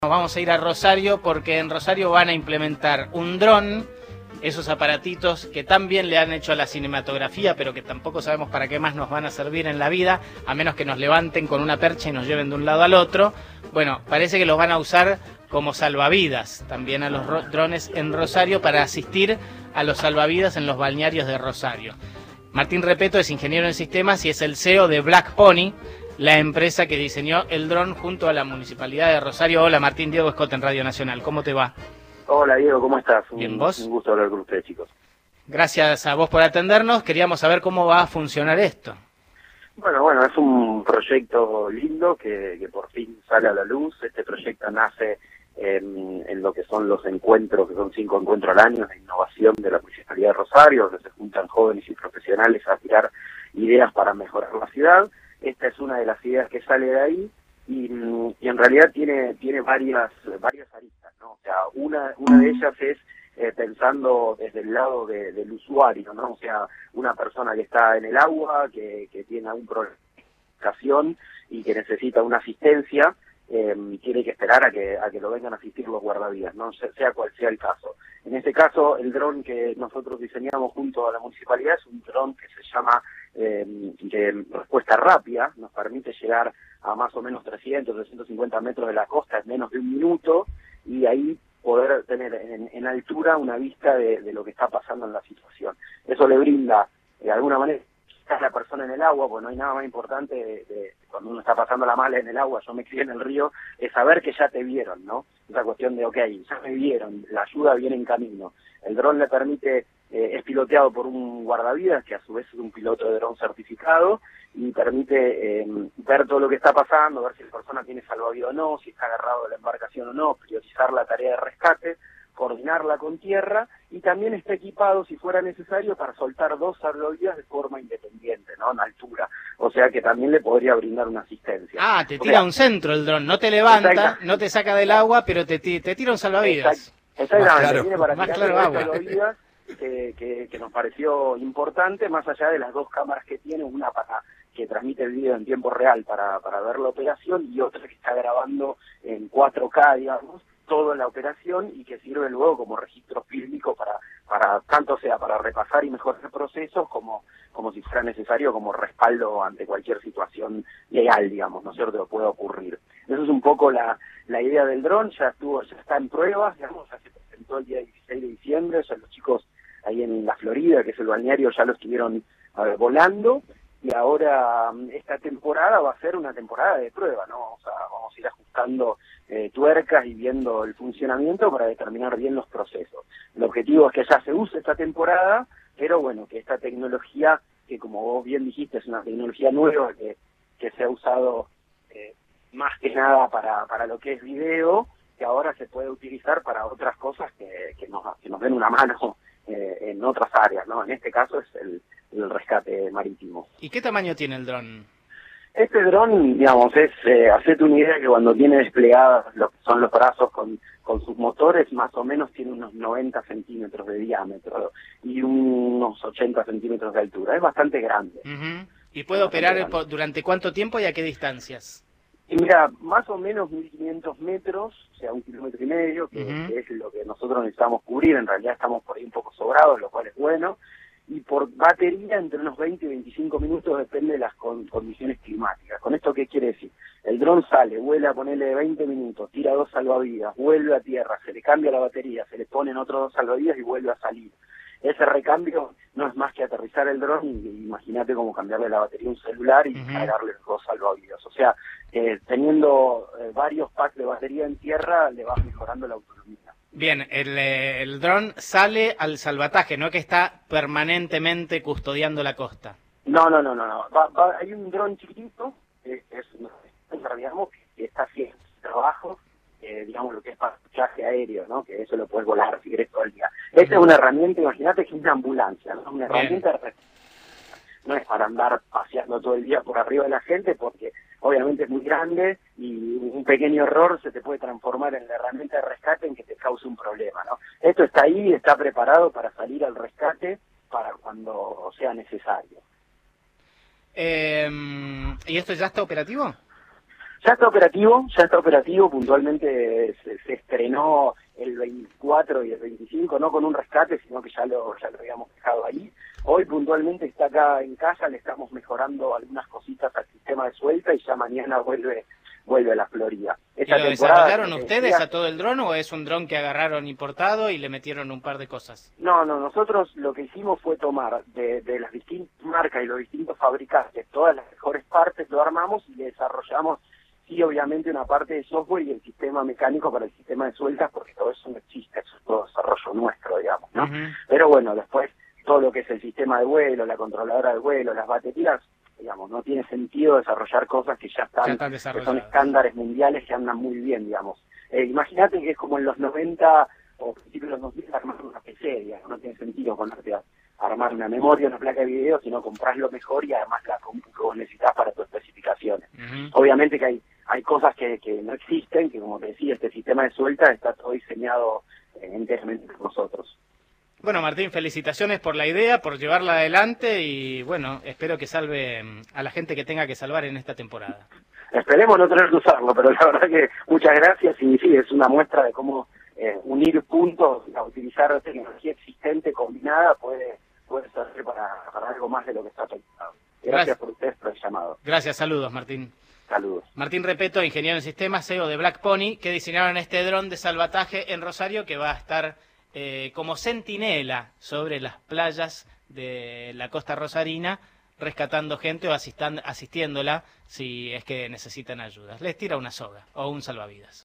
Vamos a ir a Rosario porque en Rosario van a implementar un dron, esos aparatitos que tan bien le han hecho a la cinematografía, pero que tampoco sabemos para qué más nos van a servir en la vida, a menos que nos levanten con una percha y nos lleven de un lado al otro. Bueno, parece que los van a usar como salvavidas también a los drones en Rosario para asistir a los salvavidas en los balnearios de Rosario. Martín Repetto es ingeniero en sistemas y es el CEO de Black Pony, la empresa que diseñó el dron junto a la Municipalidad de Rosario. Hola Martín, Diego Escote en Radio Nacional, ¿cómo te va? Hola Diego, ¿cómo estás? Bien, ¿vos? Un gusto hablar con ustedes, chicos. Gracias a vos por atendernos, queríamos saber cómo va a funcionar esto. Bueno, es un proyecto lindo que por fin sale a la luz. Este proyecto nace en lo que son los encuentros, que son 5 encuentros al año de innovación de la Municipalidad de Rosario, donde se juntan jóvenes y profesionales a tirar ideas para mejorar la ciudad. Esta es una de las ideas que sale de ahí y en realidad tiene varias aristas, ¿no? O sea, una de ellas es pensando desde el lado del usuario, ¿no? O sea, una persona que está en el agua, que tiene algún problema de comunicación y que necesita una asistencia, tiene que esperar a que lo vengan a asistir los guardavidas, ¿no? Sea cual sea el caso. En este caso, el dron que nosotros diseñamos junto a la municipalidad es un dron que se llama de respuesta rápida, nos permite llegar a más o menos 300, 350 metros de la costa en menos de un minuto y ahí poder tener en altura una vista de lo que está pasando en la situación. Eso le brinda, de alguna manera, a la persona en el agua, porque no hay nada más importante de cuando uno está pasando la mala en el agua, yo me crié en el río, es saber que ya te vieron, ¿no? Esa cuestión de, ok, ya me vieron, la ayuda viene en camino. El dron le permite, es piloteado por un guardavidas, que a su vez es un piloto de dron certificado, y permite ver todo lo que está pasando, ver si la persona tiene salvavidas o no, si está agarrado de la embarcación o no, priorizar la tarea de rescate, coordinarla con tierra, y también está equipado, si fuera necesario, para soltar 2 salvavidas de forma independiente, ¿no? En altura. O sea que también le podría brindar una asistencia. Ah, te tira un centro el dron, no te levanta, no te saca del agua, pero te tira un salvavidas. Exactamente, tiene para más tirar claro agua. salvavidas que nos pareció importante, más allá de las 2 cámaras que tiene, una para que transmite el video en tiempo real para ver la operación y otra que está grabando en 4K, digamos, toda la operación y que sirve luego como registro fílmico para tanto sea para repasar y mejorar procesos como si fuera necesario como respaldo ante cualquier situación legal, digamos, ¿no es cierto?, que pueda ocurrir. Eso es un poco la idea del dron, ya está en pruebas, digamos, ya se presentó el día 16 de diciembre, ya los chicos ahí en la Florida, que es el balneario, ya lo estuvieron volando, y ahora esta temporada va a ser una temporada de prueba, ¿no? O sea, vamos a ir ajustando tuercas y viendo el funcionamiento para determinar bien los procesos. El objetivo es que ya se use esta temporada, pero bueno, que esta tecnología, que como vos bien dijiste, es una tecnología nueva que se ha usado más que nada para lo que es video, que ahora se puede utilizar para otras cosas que nos den una mano en otras áreas, ¿no? En este caso es el rescate marítimo. ¿Y qué tamaño tiene el dron? Este dron, digamos, es, hacete una idea que cuando tiene desplegadas lo que son los brazos con sus motores, más o menos tiene unos 90 centímetros de diámetro y unos 80 centímetros de altura. Es bastante grande. ¿Y puede operar durante cuánto tiempo y a qué distancias? Y mira, más o menos 1.500 metros, o sea, 1,5 kilómetros, que es lo que nosotros necesitamos cubrir. En realidad estamos por ahí un poco sobrados, lo cual es bueno. Y por batería, entre unos 20 y 25 minutos, depende de las condiciones climáticas. ¿Con esto qué quiere decir? El dron sale, vuela, ponele 20 minutos, tira 2 salvavidas, vuelve a tierra, se le cambia la batería, se le ponen otros 2 salvavidas y vuelve a salir. Ese recambio no es más que aterrizar el dron y imagínate cómo cambiarle la batería a un celular y cargarle los 2 salvavidas. O sea, teniendo varios packs de batería en tierra, le vas mejorando la autonomía. Bien, el dron sale al salvataje, no que está permanentemente custodiando la costa. No. Hay un dron chiquitito, digamos, que está haciendo trabajo, digamos, lo que es pasaje aéreo, ¿no? Que eso lo puedes volar si querés todo el día. Esta es una herramienta, imagínate que es una ambulancia, ¿no? Una herramienta no es para andar paseando todo el día por arriba de la gente, porque obviamente es muy grande y un pequeño error se te puede transformar en la herramienta de rescate en que te cause un problema, ¿no? Esto está ahí, está preparado para salir al rescate para cuando sea necesario. ¿Y esto ya está operativo? Ya está operativo, puntualmente se estrenó el 24 y el 25, no con un rescate, sino que ya lo habíamos dejado ahí. Hoy puntualmente está acá en casa, le estamos mejorando algunas cositas al sistema de suelta y ya mañana vuelve a la Florida. ¿Y lo desarrollaron ustedes a todo el dron o es un dron que agarraron importado y le metieron un par de cosas? No, nosotros lo que hicimos fue tomar de las distintas marcas y los distintos fabricantes todas las mejores partes, lo armamos y le desarrollamos, sí, obviamente una parte de software y el sistema mecánico para el sistema de sueltas, porque todo eso no existe, eso es todo desarrollo nuestro, digamos, ¿no? Pero bueno, después todo lo que es el sistema de vuelo, la controladora de vuelo, las baterías, digamos, no tiene sentido desarrollar cosas que ya están que son estándares mundiales que andan muy bien, digamos. Imagínate que es como en los 90 o principios de los 2000 armar una PC, digamos, no tiene sentido ponerte a armar una memoria, una placa de video, sino comprar lo mejor y además la compu que vos necesitas para tus especificaciones. Obviamente que hay cosas que no existen, que como te decía, este sistema de suelta está todo diseñado enteramente por nosotros. Bueno, Martín, felicitaciones por la idea, por llevarla adelante y bueno, espero que salve a la gente que tenga que salvar en esta temporada. Esperemos no tener que usarlo, pero la verdad que muchas gracias y sí, es una muestra de cómo unir puntos, a utilizar tecnología existente combinada puede servir para algo más de lo que está pensado. Gracias por ustedes por el llamado. Gracias, saludos, Martín. Saludos. Martín Repeto, ingeniero en sistemas, CEO de Black Pony, que diseñaron este dron de salvataje en Rosario que va a estar como centinela sobre las playas de la costa rosarina, rescatando gente o asistiéndola si es que necesitan ayuda. Les tira una soga o un salvavidas.